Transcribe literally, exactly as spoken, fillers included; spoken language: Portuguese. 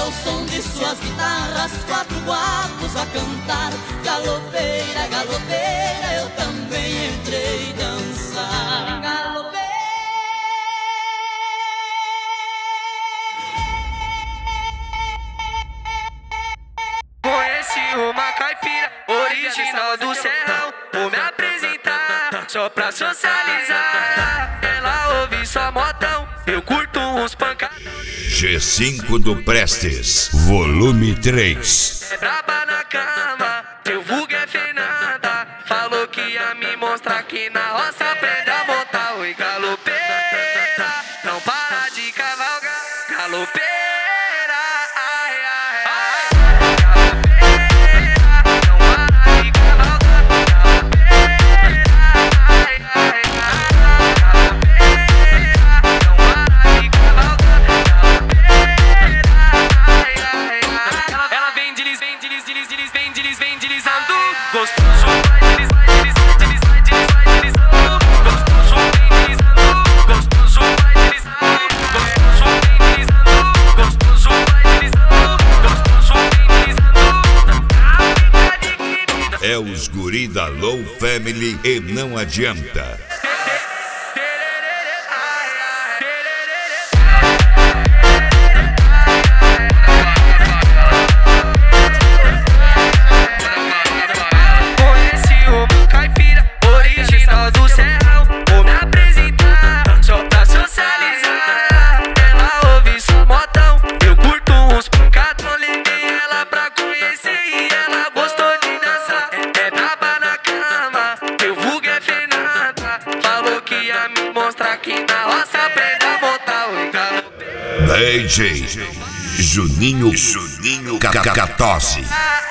ao som de suas guitarras, quatro guapos a cantar. Galopeira, galopeira, eu também entrei dançar. Galopeira. Conheci uma caipira original do Serrão. Vou me apresentar só pra socializar. Ela ouve só modão, eu curto uns pancadão. G cinco do Prestes, volume três. É braba na cama, teu vulgo é Fernanda. Falou que ia me mostrar que na roça aprende a montar. Oi, galopeira, não para de cavalgar. Galopeira. Gostoso vai deslizar, deslizar, deslizar, deslizar, deslizando. Gostoso vem deslizando, gostoso vai deslizar. Gostoso vem deslizando, gostoso vai deslizando. Gostoso vem deslizando. É os guri da Low Family e não adianta. D J Juninho Juninho Cacatosse.